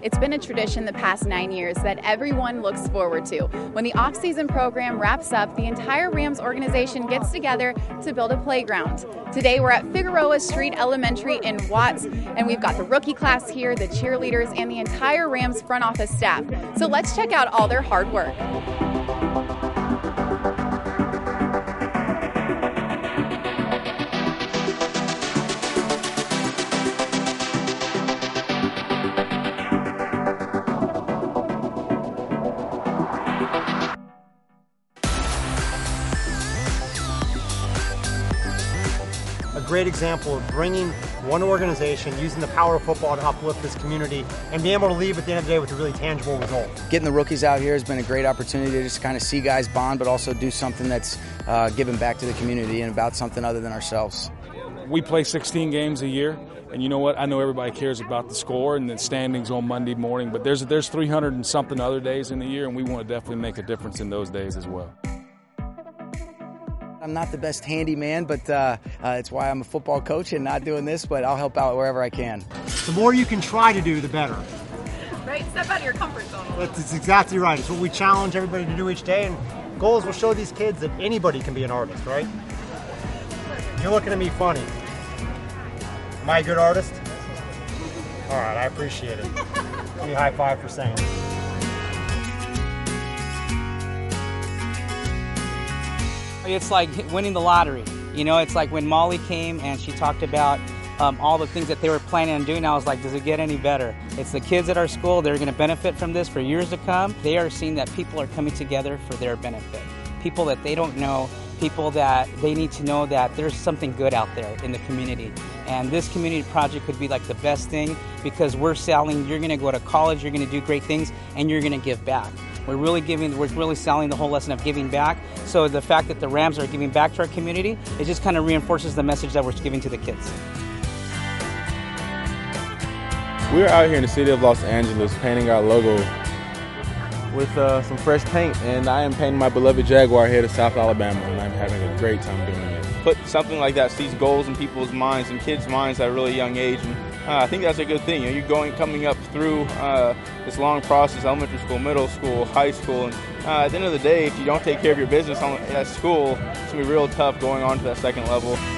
It's been a tradition the past 9 years that everyone looks forward to. When the off-season program wraps up, the entire Rams organization gets together to build a playground. Today we're at Figueroa Street Elementary in Watts, and we've got the rookie class here, the cheerleaders, and the entire Rams front office staff. So let's check out all their hard work. A great example of bringing one organization, using the power of football to uplift this community, and being able to leave at the end of the day with a really tangible result. Getting the rookies out here has been a great opportunity to just kind of see guys bond, but also do something that's giving back to the community and about something other than ourselves. We play 16 games a year, and you know what? I know everybody cares about the score and the standings on Monday morning, but there's 300 and something other days in the year, and we want to definitely make a difference in those days as well. I'm not the best handyman, but it's why I'm a football coach and not doing this, but I'll help out wherever I can. The more you can try to do, the better. Right? Step out of your comfort zone. That's exactly right. It's what we challenge everybody to do each day, and goals will show these kids that anybody can be an artist, right? You're looking at me funny. Am I a good artist? All right, I appreciate it. Give me a high five for saying it. It's like winning the lottery. You know, it's like when Molly came and she talked about all the things that they were planning on doing. I was like, does it get any better? It's the kids at our school. They're going to benefit from this for years to come. They are seeing that people are coming together for their benefit. People that they don't know, people that they need to know that there's something good out there in the community. And this community project could be like the best thing because we're selling, you're going to go to college, you're going to do great things, and you're going to give back. We're really selling the whole lesson of giving back. So the fact that the Rams are giving back to our community, it just kind of reinforces the message that we're giving to the kids. We're out here in the city of Los Angeles painting our logo with some fresh paint, and I am painting my beloved Jaguar here to South Alabama, and I'm having a great time doing it. Put something like that, these goals in people's minds and kids' minds at a really young age, and I think that's a good thing. You know, you're coming up through this long process, elementary school, middle school, high school, and at the end of the day, if you don't take care of your business at school, it's going to be real tough going on to that second level.